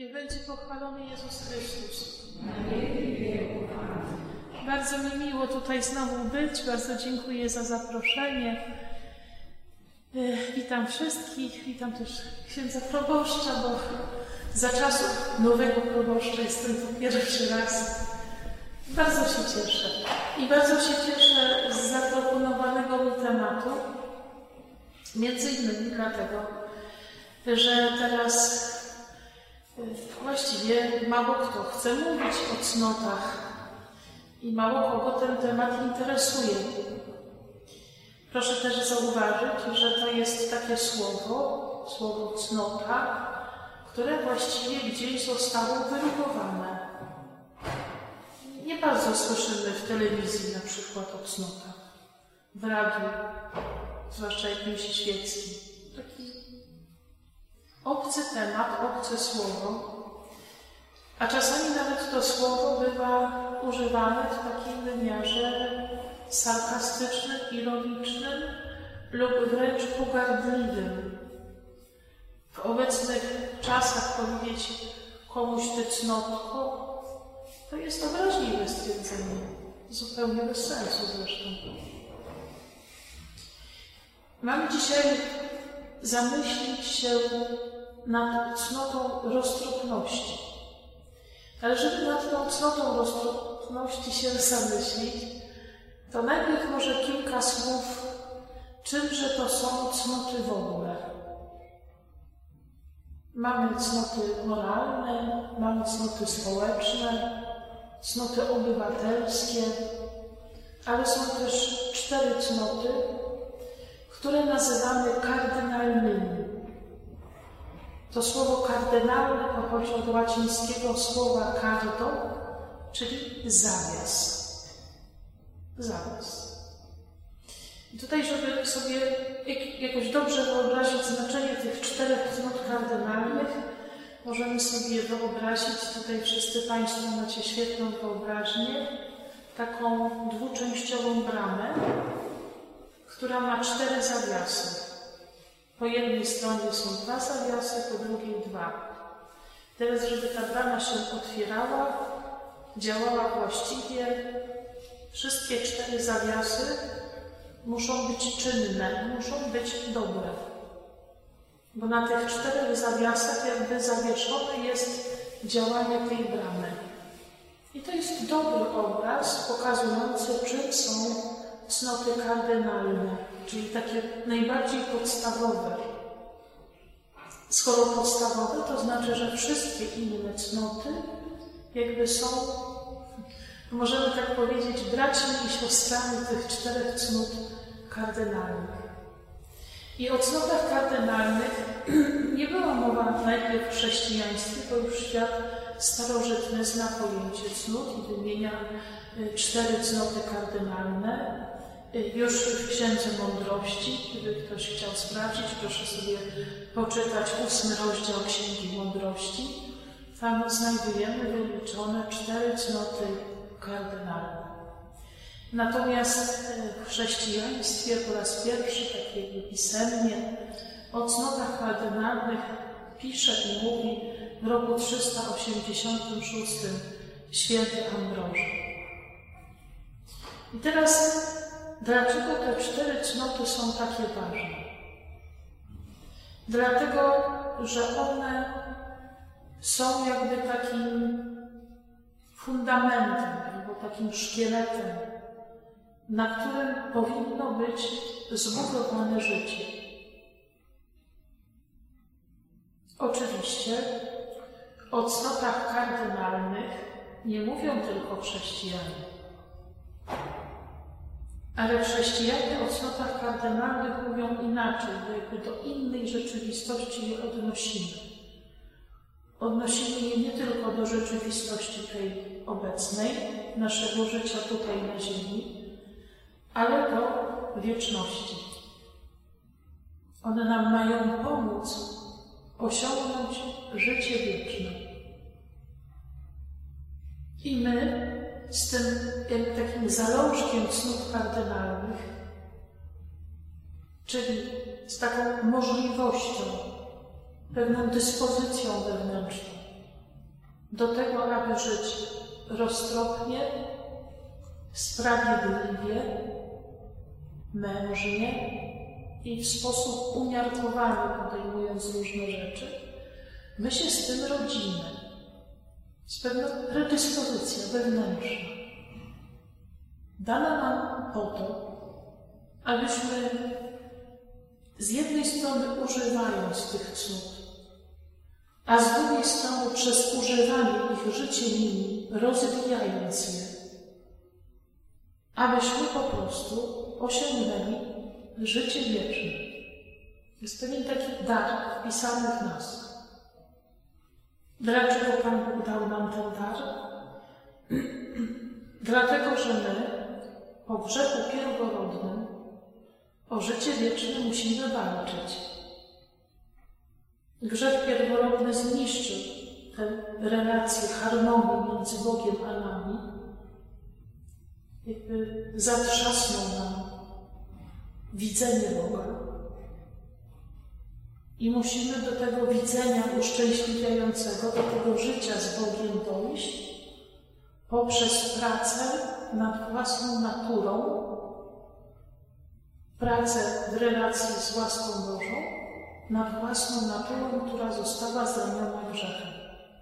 Niech będzie pochwalony Jezus Chrystus. Bardzo mi miło tutaj znowu być. Bardzo dziękuję za zaproszenie. Witam wszystkich. Witam też księdza proboszcza, bo za czasów nowego proboszcza jestem tu pierwszy raz. Bardzo się cieszę. I bardzo się cieszę z zaproponowanego mi tematu. Między innymi dlatego, że teraz właściwie mało kto chce mówić o cnotach i mało kogo ten temat interesuje. Proszę też zauważyć, że to jest takie słowo cnota, które właściwie gdzieś zostało wyrugowane. Nie bardzo słyszymy w telewizji na przykład o cnotach, w radiu, zwłaszcza jakimś świeckim. Taki obcy temat, obce słowo, a czasami nawet to słowo bywa używane w takim wymiarze sarkastycznym, ironicznym lub wręcz pogardliwym. W obecnych czasach powiedzieć komuś ty cnotko, to jest obraźliwe stwierdzenie, zupełnie bez sensu zresztą. Mamy dzisiaj zamyślić się nad cnotą roztropności. Ale żeby nad tą cnotą roztropności się zamyślić, to najpierw może kilka słów, czymże to są cnoty w ogóle. Mamy cnoty moralne, mamy cnoty społeczne, cnoty obywatelskie, ale są też 4 cnoty, które nazywamy kardynalnymi. To słowo kardynalne pochodzi od łacińskiego słowa cardo, czyli zawias. Zawias. I tutaj, żeby sobie jakoś dobrze wyobrazić znaczenie tych 4 cnot kardynalnych, możemy sobie wyobrazić, tutaj wszyscy Państwo macie świetną wyobraźnię, taką dwuczęściową bramę, która ma 4 zawiasy. Po jednej stronie są 2 zawiasy, po drugiej 2. Teraz, żeby ta brama się otwierała, działała właściwie, wszystkie 4 zawiasy muszą być czynne, muszą być dobre. Bo na tych 4 zawiasach jakby zawieszone jest działanie tej bramy. I to jest dobry obraz pokazujący, czym są cnoty kardynalne, czyli takie najbardziej podstawowe. Skoro podstawowe, to znaczy, że wszystkie inne cnoty jakby są, możemy tak powiedzieć, braćmi i siostrami tych 4 cnót kardynalnych. I o cnotach kardynalnych nie była mowa najpierw w chrześcijaństwie, bo już świat starożytny zna pojęcie cnót i wymienia 4 cnoty kardynalne. Już w Księdze Mądrości, gdyby ktoś chciał sprawdzić, proszę sobie poczytać 8 rozdział Księgi Mądrości. Tam znajdujemy wyliczone 4 cnoty kardynalne. Natomiast w chrześcijaństwie po raz pierwszy, tak jakby pisemnie, o cnotach kardynalnych pisze i mówi w roku 386 święty Ambroży. I teraz dlaczego te 4 cnoty są takie ważne? Dlatego, że one są jakby takim fundamentem, albo takim szkieletem, na którym powinno być zbudowane życie. Oczywiście o cnotach kardynalnych nie mówią tylko chrześcijanie. Ale chrześcijanie o cnotach kardynalnych mówią inaczej, bo jakby do innej rzeczywistości je odnosimy. Odnosimy je nie tylko do rzeczywistości tej obecnej, naszego życia tutaj na ziemi, ale do wieczności. One nam mają pomóc osiągnąć życie wieczne. I my z tym takim zalążkiem cnót kardynalnych, czyli z taką możliwością, pewną dyspozycją wewnętrzną, do tego, aby żyć roztropnie, sprawiedliwie, mężnie i w sposób umiarkowany podejmując różne rzeczy, my się z tym rodzimy. Jest pewna predyspozycja wewnętrzna, dana nam po to, abyśmy z jednej strony używając tych cnót, a z drugiej strony przez używanie ich życie nimi, rozwijając je, abyśmy po prostu osiągnęli życie wieczne. Jest pewien taki dar wpisany w nas. Dlaczego Pan Bóg dał nam ten dar? Dlatego, że my po grzechu pierworodnym o życie wieczne musimy walczyć. Grzech pierworodny zniszczył tę relację, harmonię między Bogiem a nami. Jakby zatrzasnął nam widzenie Boga. I musimy do tego widzenia uszczęśliwiającego, do tego życia z Bogiem dojść poprzez pracę nad własną naturą, pracę w relacji z łaską Bożą, nad własną naturą, która została zraniona grzechem.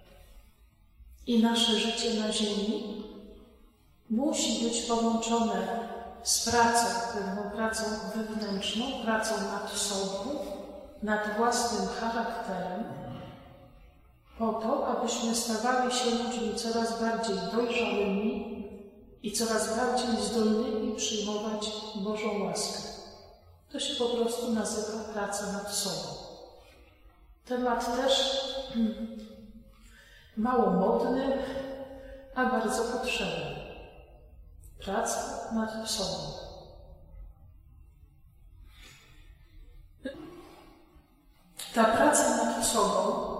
I nasze życie na ziemi musi być połączone z pracą, pewną pracą wewnętrzną, pracą nad sobą, nad własnym charakterem, po to, abyśmy stawali się ludźmi coraz bardziej dojrzałymi i coraz bardziej zdolnymi przyjmować Bożą łaskę. To się po prostu nazywa praca nad sobą. Temat też mało modny, a bardzo potrzebny. Praca nad sobą. Ta praca nad sobą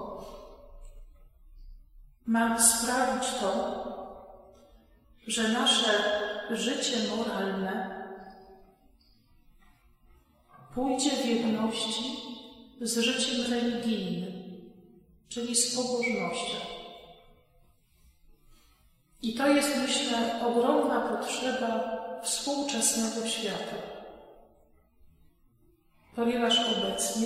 ma sprawić to, że nasze życie moralne pójdzie w jedności z życiem religijnym, czyli z pobożnością. I to jest, myślę, ogromna potrzeba współczesnego świata, ponieważ obecnie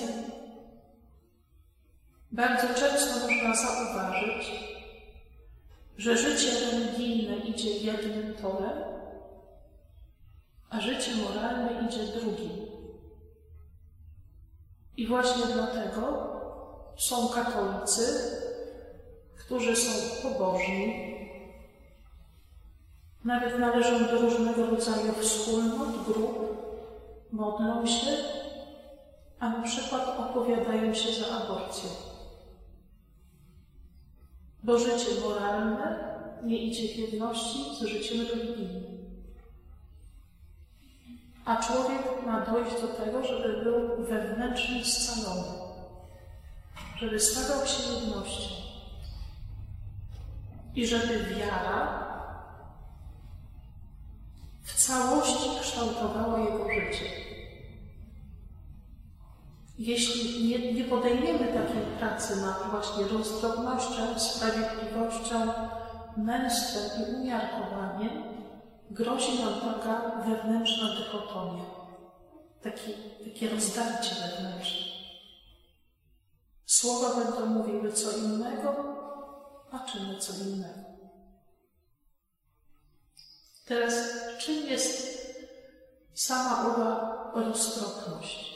bardzo często można zauważyć, że życie religijne idzie jednym torem, a życie moralne idzie drugim. I właśnie dlatego są katolicy, którzy są pobożni, nawet należą do różnego rodzaju wspólnot, grup, modlą się, a na przykład opowiadają się za aborcją. Bo życie moralne nie idzie w jedności z życiem religijnym. A człowiek ma dojść do tego, żeby był wewnętrznie scalony, żeby stawał się jednością i żeby wiara w całości kształtowała jego życie. Jeśli nie podejmiemy takiej pracy nad właśnie roztropnością, sprawiedliwością, męstwem i umiarkowaniem, grozi nam taka wewnętrzna dychotomia, takie rozdarcie wewnętrzne. Słowa będą mówiły co innego, a czyny co innego. Teraz, czym jest sama owa roztropność?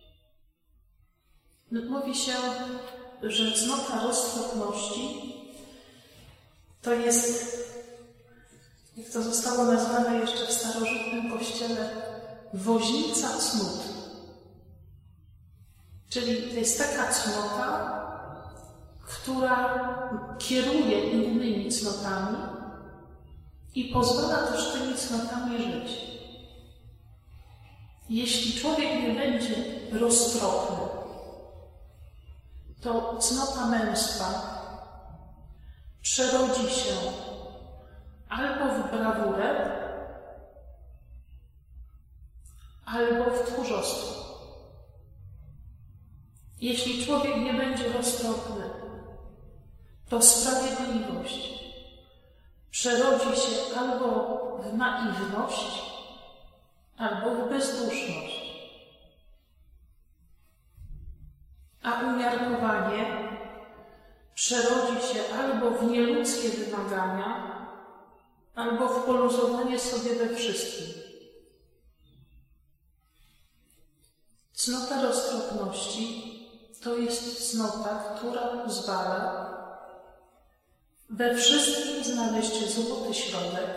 Mówi się, że cnota roztropności to jest, jak to zostało nazwane jeszcze w starożytnym kościele, woźnica cnót. Czyli to jest taka cnota, która kieruje innymi cnotami i pozwala też tymi cnotami żyć. Jeśli człowiek nie będzie roztropny, to cnota męstwa przerodzi się albo w brawurę, albo w tchórzostwo. Jeśli człowiek nie będzie roztropny, to sprawiedliwość codzienność przerodzi się albo w naiwność, albo w bezduszność. A umiarkowanie przerodzi się albo w nieludzkie wymagania, albo w poluzowanie sobie we wszystkim. Cnota roztropności to jest cnota, która pozwala we wszystkim znaleźć złoty środek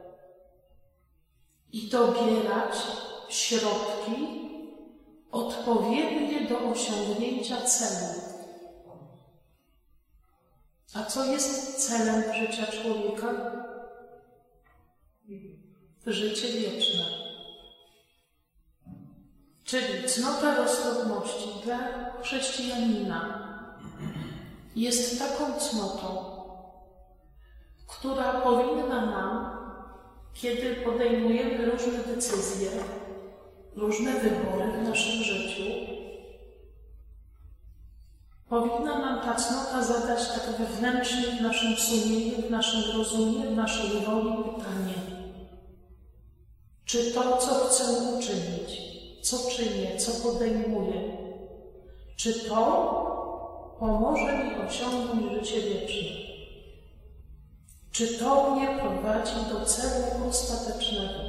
i dobierać środki odpowiednie do osiągnięcia celu. A co jest celem życia człowieka? Życie wieczne. Czyli cnota roztropności dla chrześcijanina jest taką cnotą, która powinna nam, kiedy podejmujemy różne decyzje, różne wybory w naszym życiu, powinna nam ta cnota zadać tak wewnętrznie w naszym sumieniu, w naszym rozumie, w naszej woli pytanie. Czy to, co chcę uczynić, co czynię, co podejmuję, czy to pomoże mi osiągnąć życie wieczne? Czy to mnie prowadzi do celu ostatecznego?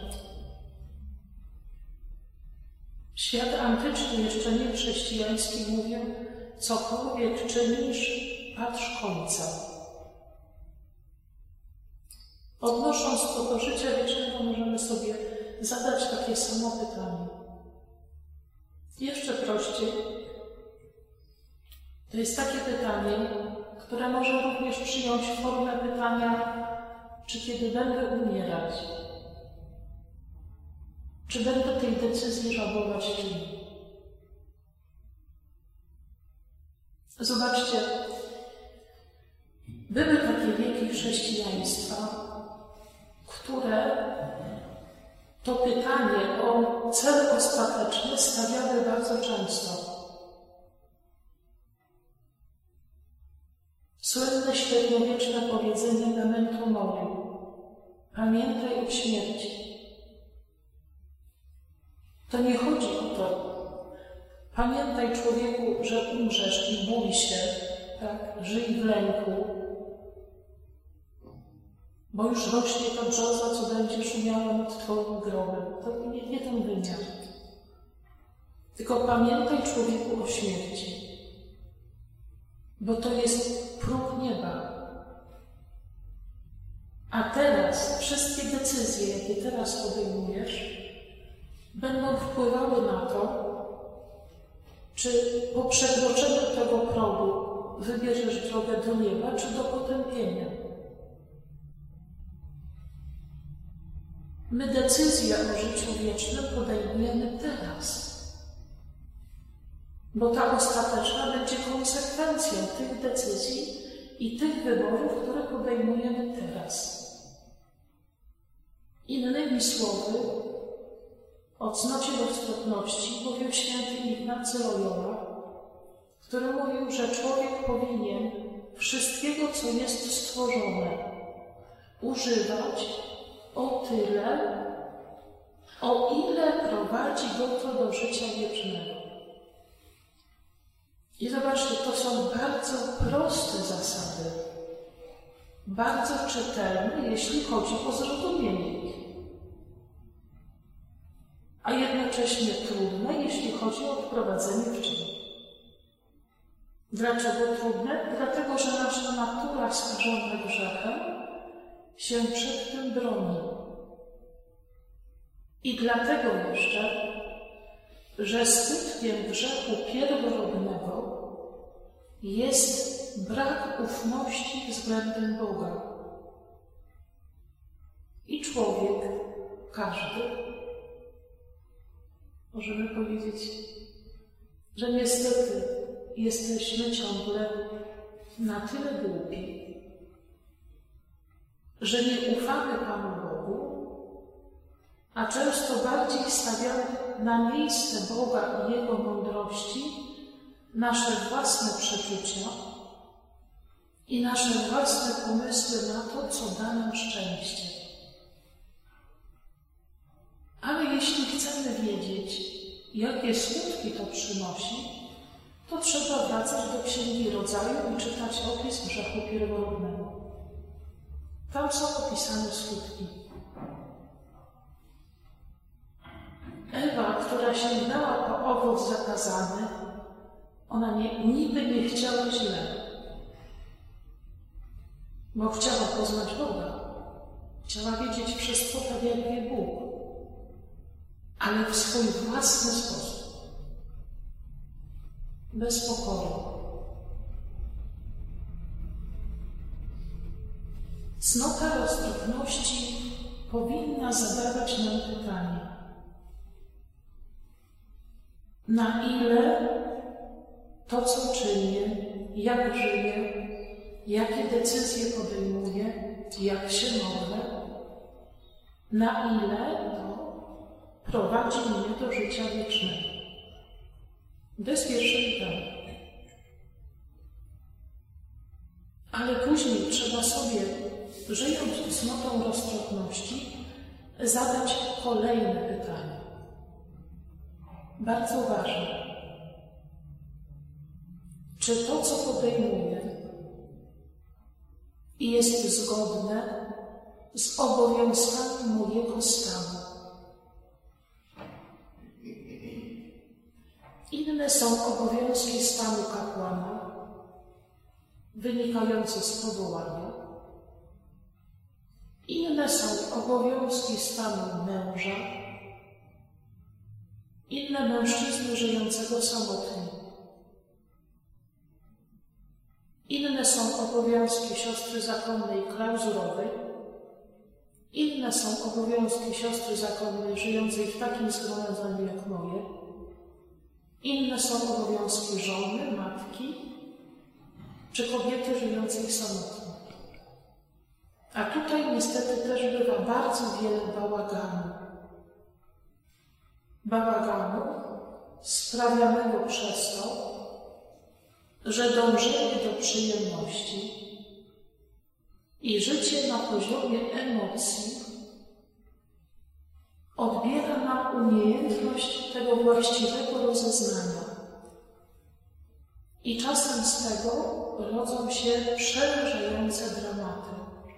Świat antyczny, jeszcze nie chrześcijański, mówił: cokolwiek czynisz, patrz końca. Odnosząc to do życia wiecznego, możemy sobie zadać takie samo pytanie. Jeszcze prościej. To jest takie pytanie, które może również przyjąć formę pytania, czy kiedy będę umierać, czy będę tej decyzji żałować, czy nie. Zobaczcie, były takie wieki chrześcijaństwa, które to pytanie o cel ostateczny stawiały bardzo często. Słynne średniowieczne powiedzenie memento mori. Pamiętaj o śmierci. To nie chodzi o to. Pamiętaj, człowieku, że umrzesz i bój się, tak? Żyj w lęku, bo już rośnie ta brzoza, co będziesz umiała nad twoim grobem. To nie ten wymiar. Tylko pamiętaj, człowieku, o śmierci. Bo to jest próg nieba. A teraz wszystkie decyzje, jakie teraz podejmujesz, będą wpływały na to, czy po przekroczeniu tego progu wybierzesz drogę do nieba, czy do potępienia. My decyzję o życiu wiecznym podejmujemy teraz. Bo ta ostateczna będzie konsekwencją tych decyzji i tych wyborów, które podejmujemy teraz. Innymi słowy, o cnocie roztropności mówił święty Ignacy Loyola, który mówił, że człowiek powinien wszystkiego, co jest stworzone, używać o tyle, o ile prowadzi go to do życia wiecznego. I zobaczcie, to są bardzo proste zasady, bardzo czytelne, jeśli chodzi o zrozumienie ich, a jednocześnie trudne, jeśli chodzi o wprowadzenie w czyn. Dlaczego trudne? Dlatego, że nasza natura skażona grzechem się przed tym broni. I dlatego jeszcze, że skutkiem grzechu pierworodnego jest brak ufności względem Boga. I człowiek, każdy, możemy powiedzieć, że niestety jesteśmy ciągle na tyle głupi, że nie ufamy Panu Bogu, a często bardziej stawiamy na miejsce Boga i Jego mądrości nasze własne przeczucia i nasze własne pomysły na to, co da nam szczęście. Ale jeśli chcemy wiedzieć, jakie skutki to przynosi, to trzeba wracać do Księgi Rodzaju i czytać opis grzechu pierworodnego. Tam są opisane skutki. Ewa, która sięgnęła po owoc zakazany, ona niby nie chciała źle, bo chciała poznać Boga. Chciała wiedzieć wszystko tak, jak wie Bóg, ale w swój własny sposób, bez pokory. Cnota roztropności powinna zadawać nam pytanie: na ile to, co czynię, jak żyję, jakie decyzje podejmuję, jak się modlę, na ile to prowadzi mnie do życia wiecznego. To jest pierwsze pytanie. Ale później trzeba sobie, żyjąc cnotą roztropności, zadać kolejne pytanie. Bardzo ważne. Czy to, co podejmuję, jest zgodne z obowiązkami mojego stanu? Inne są obowiązki stanu kapłana, wynikające z powołania. Inne są obowiązki stanu męża, inne mężczyzny żyjącego samotnie. Inne są obowiązki siostry zakonnej klauzurowej, inne są obowiązki siostry zakonnej żyjącej w takim zgromadzeniu jak moje, inne są obowiązki żony, matki czy kobiety żyjącej samotnie. A tutaj niestety też bywa bardzo wiele bałaganu. Bałaganu sprawianego przez to, że dążenie do przyjemności i życie na poziomie emocji odbiera nam umiejętność tego właściwego rozeznania. I czasem z tego rodzą się przerażające dramaty.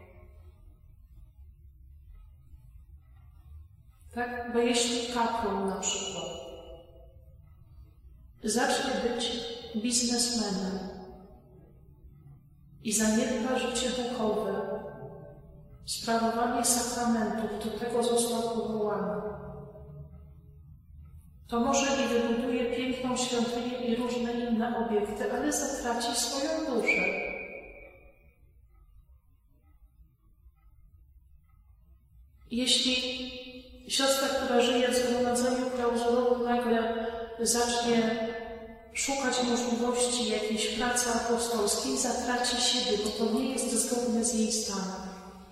Tak? Bo jeśli kapłan na przykład zacznie być biznesmenem i zaniedba życie duchowe, sprawowanie sakramentów, do tego został powołany, to może i wybuduje piękną świątynię i różne inne obiekty, ale zatraci swoją duszę. Jeśli siostra, która żyje w zgromadzeniu klauzurowym, nagle zacznie szukać możliwości jakiejś pracy apostolskiej, zatraci siebie, bo to nie jest zgodne z jej stanem.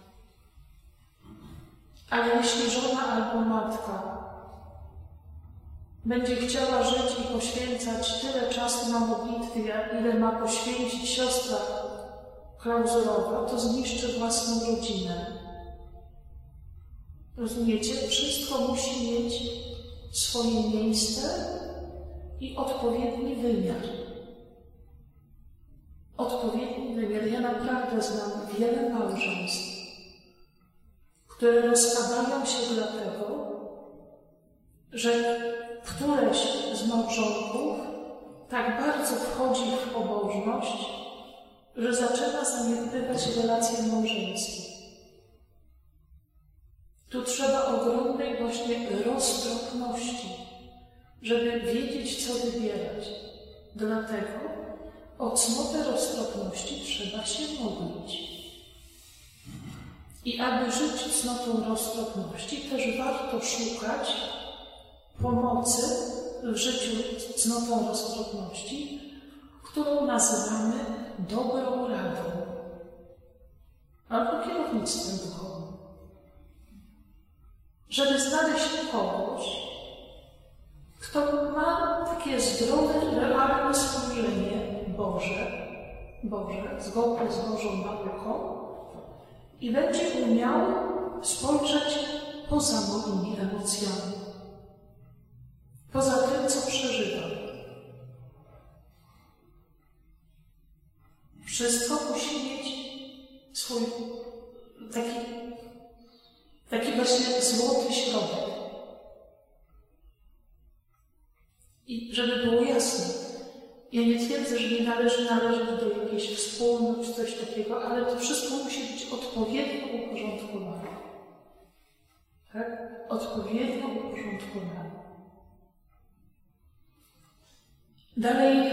Ale jeśli żona albo matka będzie chciała żyć i poświęcać tyle czasu na modlitwy, ile ma poświęcić siostra klauzurowa, to zniszczy własną rodzinę. Rozumiecie? Wszystko musi mieć swoje miejsce i odpowiedni wymiar. Odpowiedni wymiar. Ja naprawdę znam wiele małżeństw, które rozpadają się dlatego, że któreś z małżonków tak bardzo wchodzi w pobożność, że zaczyna zaniedbywać relacje małżeńskie. Tu trzeba ogromnej właśnie roztropności, żeby wiedzieć, co wybierać. Dlatego o cnotę roztropności trzeba się modlić. I aby żyć cnotą roztropności, też warto szukać pomocy w życiu cnotą roztropności, którą nazywamy dobrą radą albo kierownictwem duchowym. Żeby znaleźć kogoś, kto ma takie zdrowe, realne spojrzenie Boże Boże, zgodnie z Bożą nauką i będzie umiał spojrzeć poza moimi emocjami, poza tym, co przeżywam. Wszystko musi mieć swój taki właśnie złoty środek. I żeby było jasne, ja nie twierdzę, że nie należy należeć do jakiejś wspólnot czy coś takiego, ale to wszystko musi być odpowiednio uporządkowane. Tak? Odpowiednio uporządkowane. Dalej.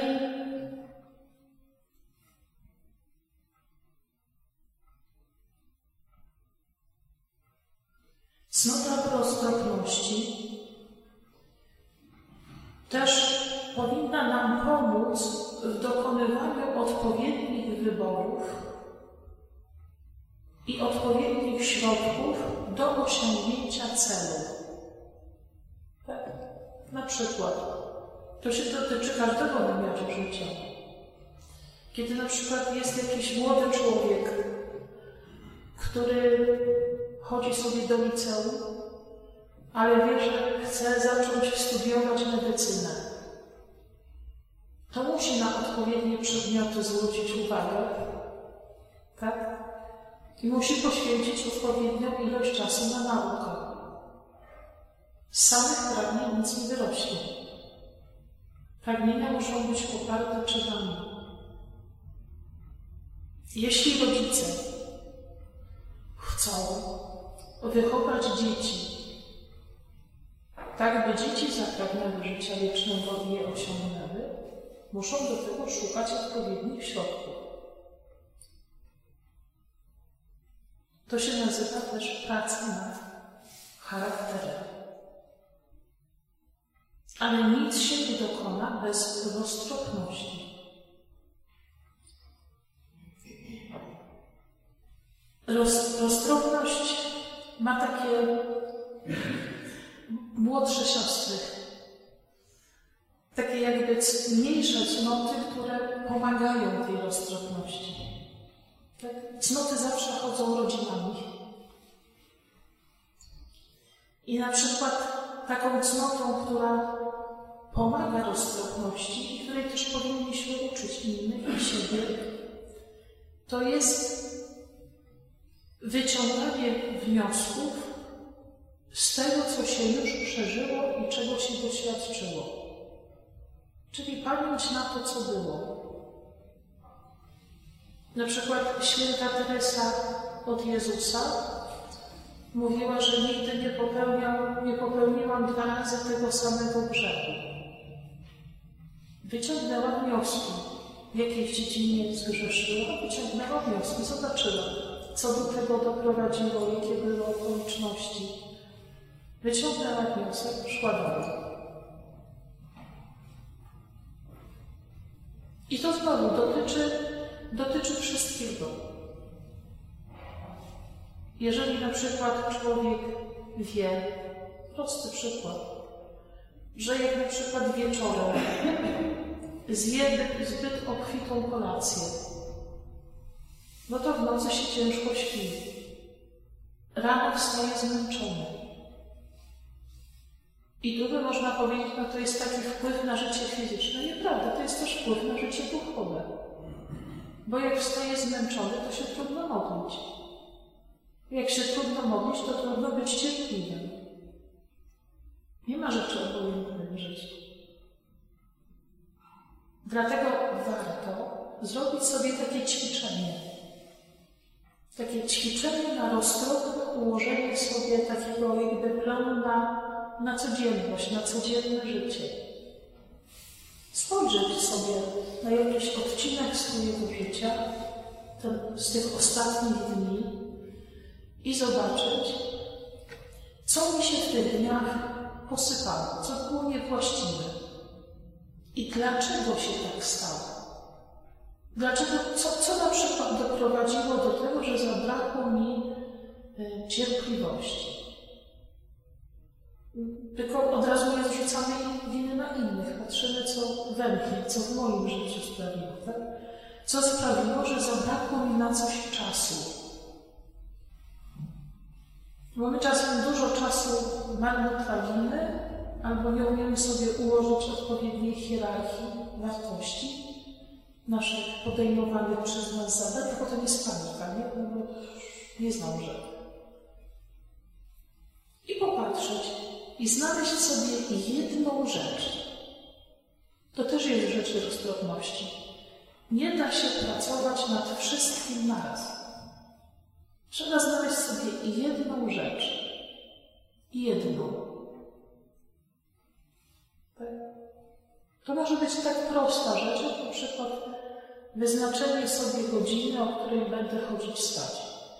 Cnota roztropności też powinna nam pomóc w dokonywaniu odpowiednich wyborów i odpowiednich środków do osiągnięcia celu. Tak? Na przykład, to się dotyczy każdego wymiaru życia. Kiedy na przykład jest jakiś młody człowiek, który chodzi sobie do liceum, ale wie, że chce zacząć studiować medycynę, to musi na odpowiednie przedmioty zwrócić uwagę, tak? I musi poświęcić odpowiednią ilość czasu na naukę. Z samych pragnień nic nie wyrośnie. Pragnienia muszą być poparte czynami. Jeśli rodzice chcą wychować dzieci, tak by dzieci zapragnęły życia wiecznego i je osiągnęły, muszą do tego szukać odpowiednich środków. To się nazywa też praca nad charakterem. Ale nic się nie dokona bez roztropności. Roztropność ma takie młodsze siostry, takie jakby mniejsze cnoty, które pomagają tej roztropności. Tak? Cnoty zawsze chodzą rodzinami. I na przykład taką cnotą, która pomaga roztropności i której też powinniśmy uczyć innych i siebie, to jest wyciąganie wniosków z tego, co się już przeżyło i czego się doświadczyło. Czyli pamięć na to, co było. Na przykład święta Teresa od Jezusa mówiła, że nigdy nie popełniłam 2 razy tego samego grzechu. Wyciągnęła wnioski, w jakiej dziedzinie zgrzeszyła, wyciągnęła wnioski, zobaczyła, co do tego doprowadziło, jakie były okoliczności. Wyciągnęła wniosek, szła dalej. I to znowu dotyczy wszystkiego. Jeżeli na przykład człowiek wie, prosty przykład, że jak na przykład wieczorem zje zbyt obfitą kolację, no to w nocy się ciężko śpi. Rano wstaje zmęczony. I tu by można powiedzieć, no to jest taki wpływ na życie fizyczne. Nieprawda, to jest też wpływ na życie duchowe. Bo jak wstaje zmęczony, to się trudno modlić. Jak się trudno modlić, to trudno być cierpliwym. Nie ma rzeczy obojętnych w życiu. Dlatego warto zrobić sobie takie ćwiczenie. Takie ćwiczenie na roztropne ułożenie sobie takiego jakby planu na codzienność, na codzienne życie. Spojrzeć sobie na jakiś odcinek swojego życia, z tych ostatnich dni i zobaczyć, co mi się w tych dniach posypało, co było niewłaściwe i dlaczego się tak stało. Dlaczego, co na przykład doprowadziło do tego, że zabrakło mi cierpliwości. Tylko od razu nie zrzucamy winy na innych. Patrzymy, co we mnie, co w moim życiu sprawiło. Tak? co sprawiło, że zabrakło mi na coś czasu. Bo my czasem dużo czasu marnotrawimy, albo nie umiemy sobie ułożyć odpowiedniej hierarchii wartości naszych podejmowanych przez nas zadań, to potem jest panika, nie? No bo nie zdążę. I popatrzeć i znaleźć sobie jedną rzecz. To też jest rzecz roztropności. Nie da się pracować nad wszystkim naraz. Trzeba znaleźć sobie jedną rzecz. Jedną. Tak? To może być tak prosta rzecz, jak na przykład wyznaczenie sobie godziny, o której będę chodzić spać.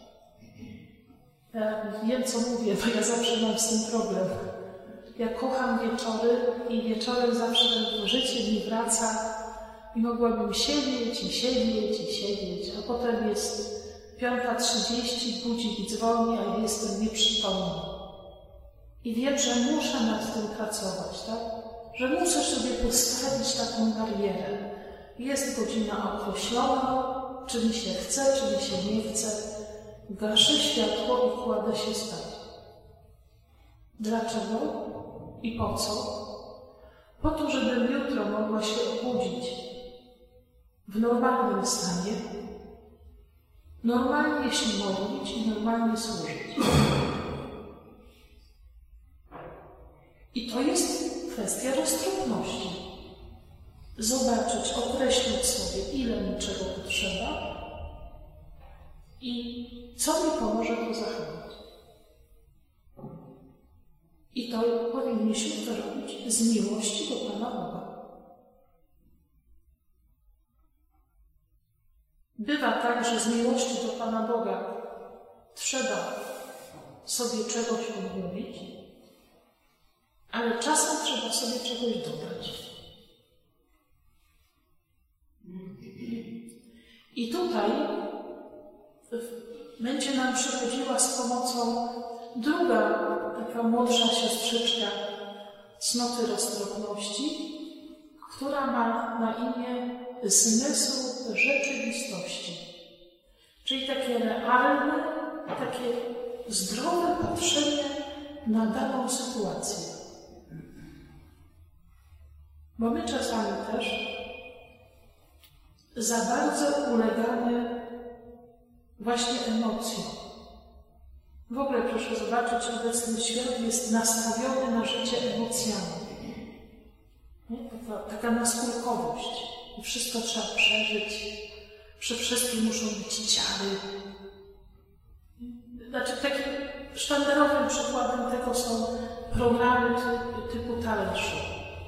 Ja wiem, co mówię, bo ja zawsze mam z tym problem. Ja kocham wieczory i wieczorem zawsze życie mi wraca i mogłabym siedzieć, a potem jest 5:30, budzik dzwoni, a ja jestem nieprzytomny. I wiem, że muszę nad tym pracować, tak? Że muszę sobie postawić taką barierę. Jest godzina określona, czy mi się chce, czy mi się nie chce. Gaszę światło i kładę się spać. Dlaczego i po co? Po to, żebym jutro mogła się obudzić w normalnym stanie, normalnie się modlić i normalnie służyć. I to jest kwestia roztropności. Zobaczyć, określić sobie, ile mi czego potrzeba i co mi pomoże to zachować. I to powinniśmy to robić z miłości do Pana Boga. Bywa tak, że z miłości do Pana Boga trzeba sobie czegoś odmówić, ale czasem trzeba sobie czegoś dodać. I tutaj będzie nam przychodziła z pomocą druga, taka młodsza siostrzyczka cnoty roztropności, która ma na imię zmysł rzeczywistości. Czyli takie realne, takie zdrowe patrzenie na daną sytuację. Bo my czasami też za bardzo ulegamy właśnie emocjom. W ogóle proszę zobaczyć, obecny świat jest nastawiony na życie emocjami. Taka naskórkowość. I wszystko trzeba przeżyć. Przy wszystkim muszą być ciary. Znaczy, takim sztandarowym przykładem tego są programy typu talent show.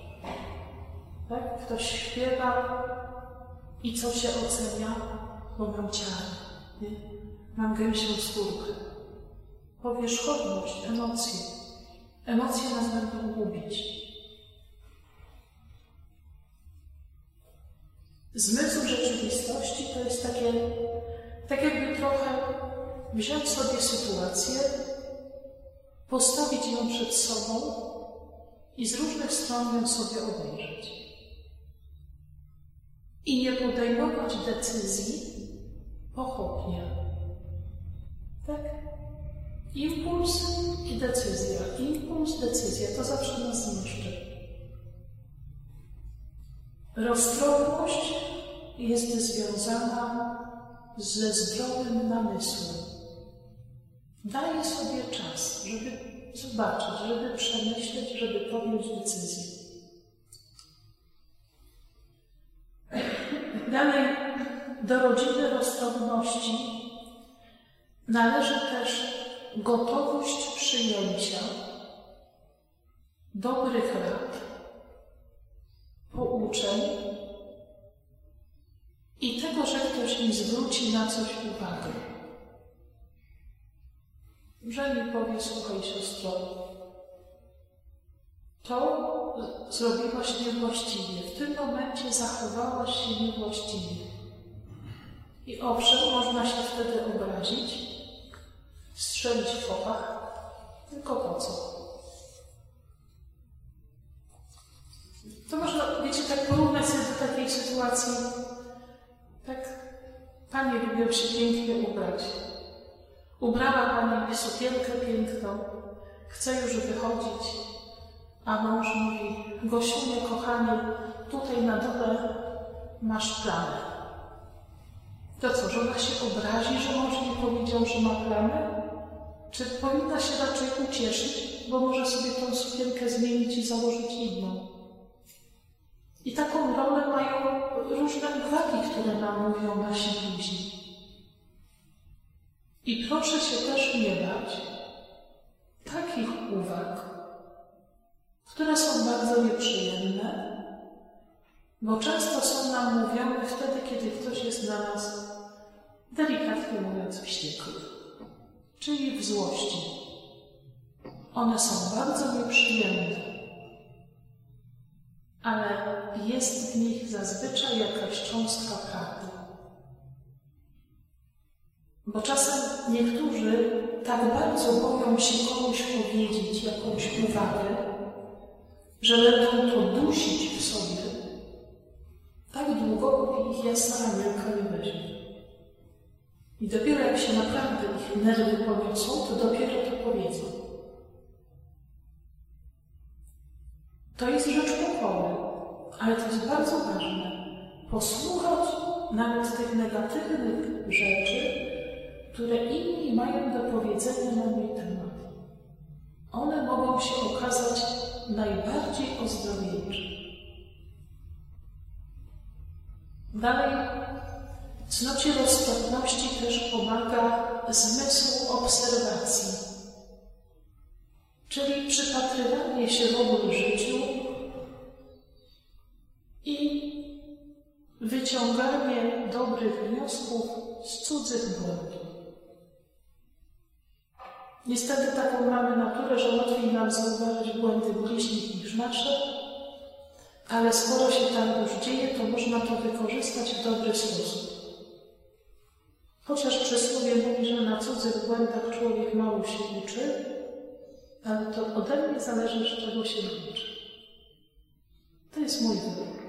Tak? Ktoś śpiewa i co się ocenia? Bo mam ciary. Nie? Mam gęsią skórkę. Powierzchowność, emocje. Emocje nas będą gubić. Zmysł rzeczywistości to jest takie, tak jakby trochę wziąć sobie sytuację, postawić ją przed sobą i z różnych stron ją sobie obejrzeć. I nie podejmować decyzji pochopnie. Tak? Impuls i decyzja. Impuls, decyzja. To zawsze nas zniszczy. Roztropność jest związana ze zdrowym namysłem. Daje sobie czas, żeby zobaczyć, żeby przemyśleć, żeby podjąć decyzję. Dalej, do rodziny roztropności należy też gotowość przyjęcia dobrych rad, pouczeń i tego, że ktoś mi zwróci na coś uwagę. Że mi powie, słuchaj siostro, to zrobiłaś niewłaściwie, w tym momencie zachowałaś się niewłaściwie. I owszem, można się wtedy obrazić, strzelić w popach, tylko po co? To można, wiecie, tak porównać sobie do takiej sytuacji. Tak, panie lubią się pięknie ubrać. Ubrała pani sukienkę piękną, chce już wychodzić, a mąż mówi: Gosiunie, kochanie, tutaj na dole masz plamę. To co, żona się obrazi, że mąż nie powiedział, że ma plamę? Czy powinna się raczej ucieszyć, bo może sobie tą sukienkę zmienić i założyć inną? I taką rolę mają różne uwagi, które nam mówią nasi bliźni. I proszę się też nie bać takich uwag, które są bardzo nieprzyjemne, bo często są nam mówione wtedy, kiedy ktoś jest na nas, delikatnie mówiąc, wściekły, czyli w złości. One są bardzo nieprzyjemne, ale jest w nich zazwyczaj jakaś cząstka prawdy. Bo czasem niektórzy tak bardzo boją się komuś powiedzieć jakąś uwagę, że będą to dusić w sobie tak długo, póki ich jasna Anielka nie weźmie. I dopiero jak się naprawdę ich nerwy poniosą, to dopiero to powiedzą. To jest rzecz pokory, ale to jest bardzo ważne. Posłuchać nawet tych negatywnych rzeczy, które inni mają do powiedzenia na mój temat. One mogą się okazać najbardziej ozdrowieńcze. Dalej, cnocie roztropności też pomaga zmysł obserwacji, czyli przypatrywanie się w ogóle życiu i wyciąganie dobrych wniosków z cudzych błędów. Niestety taką mamy naturę, że łatwiej nam zauważyć błędy bliźnich niż nasze, ale skoro się tak już dzieje, to można to wykorzystać w dobry sposób. Chociaż przysłowie mówi, że na cudzych błędach człowiek mało się uczy, ale to ode mnie zależy, z czego się nauczy. To jest mój wybór.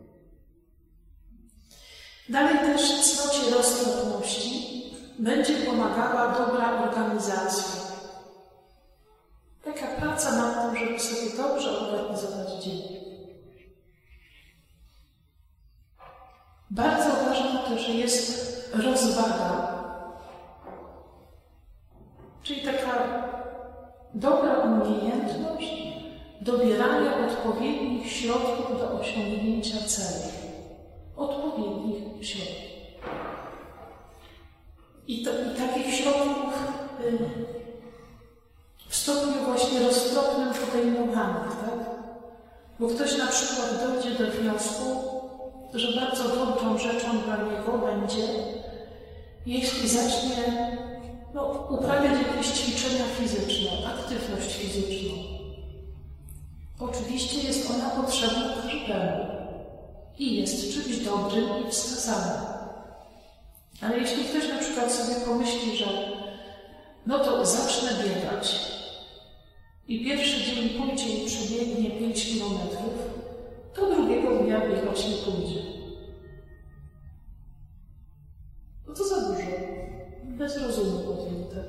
Dalej też cnocie roztropności będzie pomagała dobra organizacja. Taka praca nad tym, żeby sobie dobrze organizować dzień. Bardzo ważne też jest rozwaga, czyli taka dobra umiejętność dobierania odpowiednich środków do osiągnięcia celu. Odpowiednich środków. I takich środków w stopniu właśnie roztropnym podejmowanych, tak? Bo ktoś na przykład dojdzie do wniosku, że bardzo dobrą rzeczą dla niego będzie, jeśli zacznie uprawiać jakieś ćwiczenia fizyczne, aktywność fizyczną. Oczywiście jest ona potrzebna każdemu i jest czymś dobrym i wskazanym. Ale jeśli ktoś na przykład sobie pomyśli, że to zacznę biegać i pierwszy dzień pójdzie i przebiegnie 5 kilometrów, to drugiego dnia biegać nie pójdzie. To za dużo. Bez rozumu podjęte.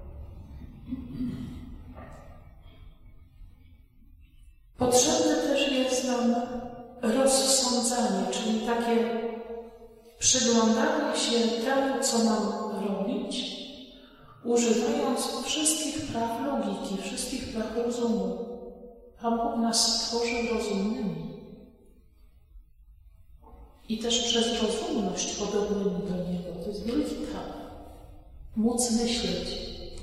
Potrzebne też jest nam rozsądzanie, czyli takie przyglądanie się temu, co mam robić, używając wszystkich praw logiki, wszystkich praw rozumu. Pan Bóg nas stworzył rozumnymi. I też przez rozumność podobnymi do Niego. To jest wielki dar. Móc myśleć,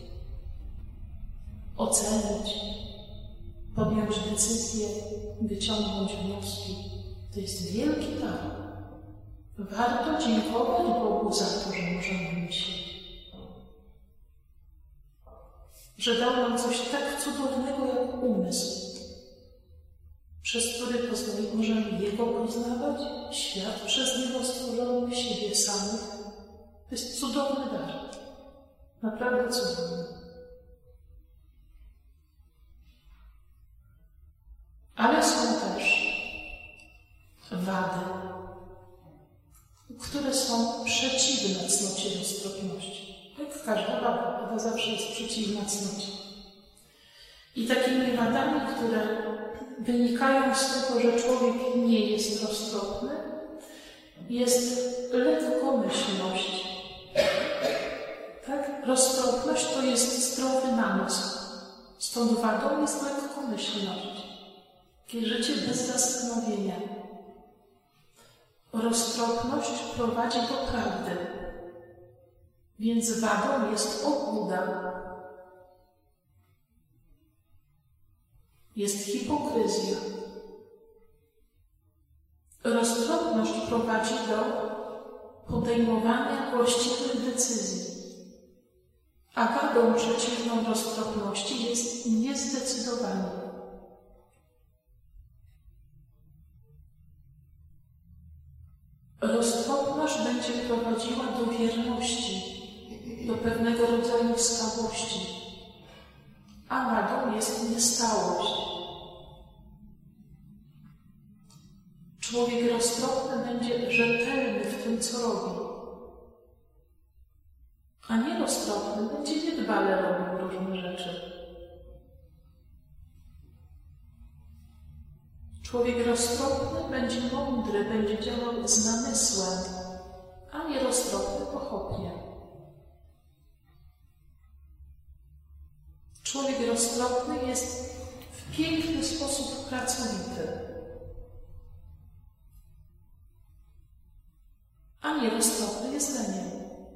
ocenić, podjąć decyzję, wyciągnąć wnioski. To jest wielki dar. Warto dziękować Bogu za to, że możemy myśleć. Że dał nam coś tak cudownego jak umysł, przez który możemy Jego poznawać, świat przez Niego stworzony, siebie samych. To jest cudowny dar. Naprawdę cudowny. Ale są też wady, które są Każda wada zawsze jest przeciwna cnocie. I takimi wadami, które wynikają z tego, że człowiek nie jest roztropny, jest lekkomyślność. Tak? Roztropność to jest zdrowy namysł. Stąd wadą jest lekkomyślność. Takie życie bez zastanowienia. Roztropność prowadzi do prawdy. Więc wadą jest obłuda. Jest hipokryzja. Roztropność prowadzi do podejmowania właściwych decyzji. A wadą przeciwną roztropności jest niezdecydowanie. Roztropność będzie prowadziła do wierności, do pewnego rodzaju stałości, a wadą jest niestałość. Człowiek roztropny będzie rzetelny w tym, co robi, a nieroztropny będzie niedbale robił różne rzeczy. Człowiek roztropny będzie mądry, będzie działał z namysłem, a nieroztropny pochopnie. Człowiek roztropny jest w piękny sposób pracowity, a nieroztropny jest leniem.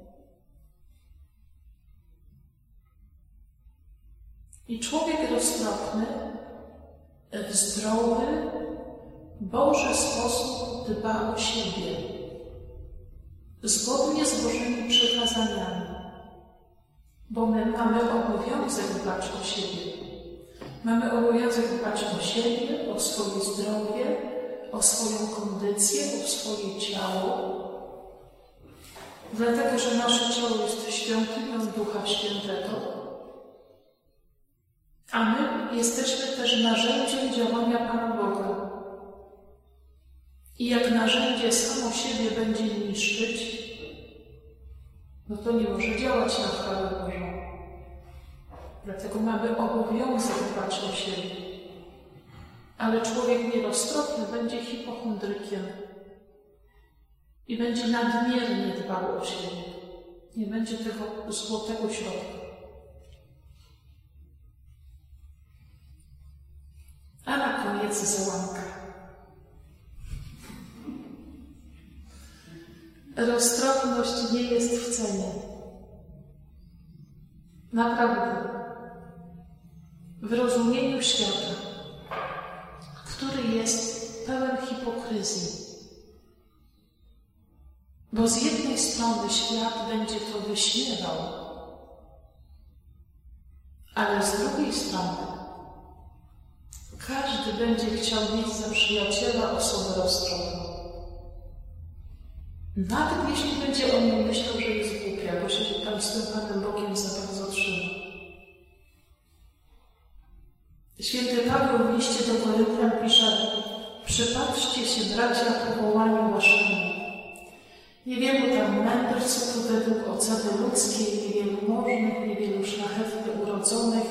I człowiek roztropny w zdrowy, Boży sposób dba o siebie, zgodnie z Bożymi przykazaniami. Bo my mamy obowiązek dbać o siebie. Mamy obowiązek dbać o siebie, o swoje zdrowie, o swoją kondycję, o swoje ciało. Dlatego, że nasze ciało jest świątynią Ducha Świętego, a my jesteśmy też narzędziem działania Pana Boga. I jak narzędzie samo siebie będzie niszczyć, no to nie może działać na chwałę Bożą. Dlatego mamy obowiązek dbać o siebie. Ale człowiek nieroztropny będzie hipochondrykiem i będzie nadmiernie dbał o siebie. Nie będzie tego złotego środka. A na koniec załamka. Roztropność nie jest w cenie. Naprawdę. W rozumieniu świata, który jest pełen hipokryzji. Bo z jednej strony świat będzie to wyśmiewał, ale z drugiej strony każdy będzie chciał mieć za przyjaciela osobę roztropną. Nawet jeśli będzie o nim myślał, że jest głupia, bo się tam z tym Panem Bogiem za bardzo trzyma. Święty Paweł w liście do Koryntian pisze: przypatrzcie się, bracia, powołaniu waszemu. Niewielu tam mędrców według oceny ludzkiej, niewielu możnych, niewielu szlachetnie urodzonych,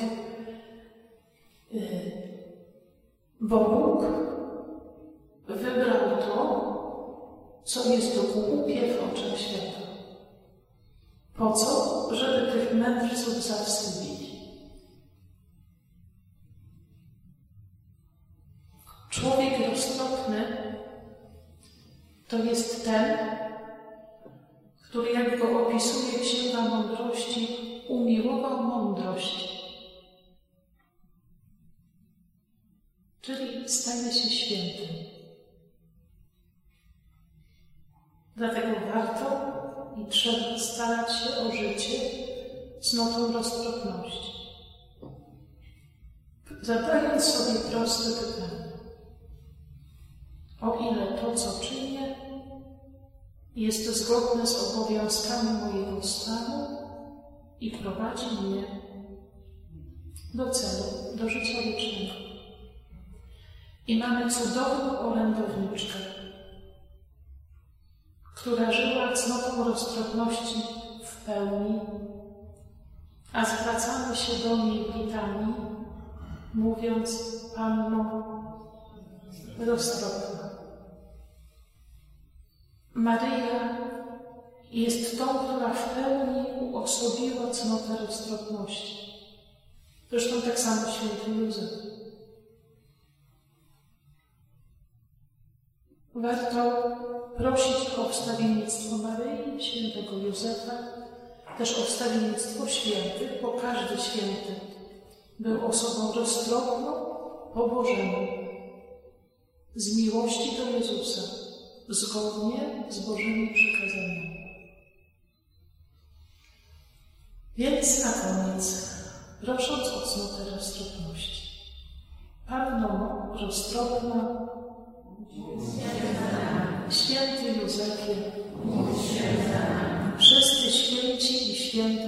bo Bóg wybrał to, co jest głupie w oczach świata. Po co? Żeby tych mędrców zawstydzić. Człowiek roztropny to jest ten, który, jak go opisuje Księga Mądrości, umiłował mądrość. Czyli staje się świętym. Dlatego warto i trzeba starać się o życie z notą roztropności. Zadając sobie proste pytanie: o ile to, co czynię, jest zgodne z obowiązkami mojego stanu i prowadzi mnie do celu, do życia wiecznego. I mamy cudowną orędowniczkę, która żyła cnotą roztropności w pełni a zwracamy się do niej w litanii, mówiąc: Panno roztropna. Maryja jest tą, która w pełni uosobiła cnotę roztropności. Zresztą tak samo święty Józef. Warto prosić o wstawiennictwo Maryi, świętego Józefa, też o wstawiennictwo świętych, bo każdy święty był osobą roztropną, pobożną, z miłości do Jezusa, zgodnie z Bożymi przykazaniami. Więc na koniec, prosząc o cnotę roztropności, Panno roztropna, święty Józefie, wszyscy święci i święte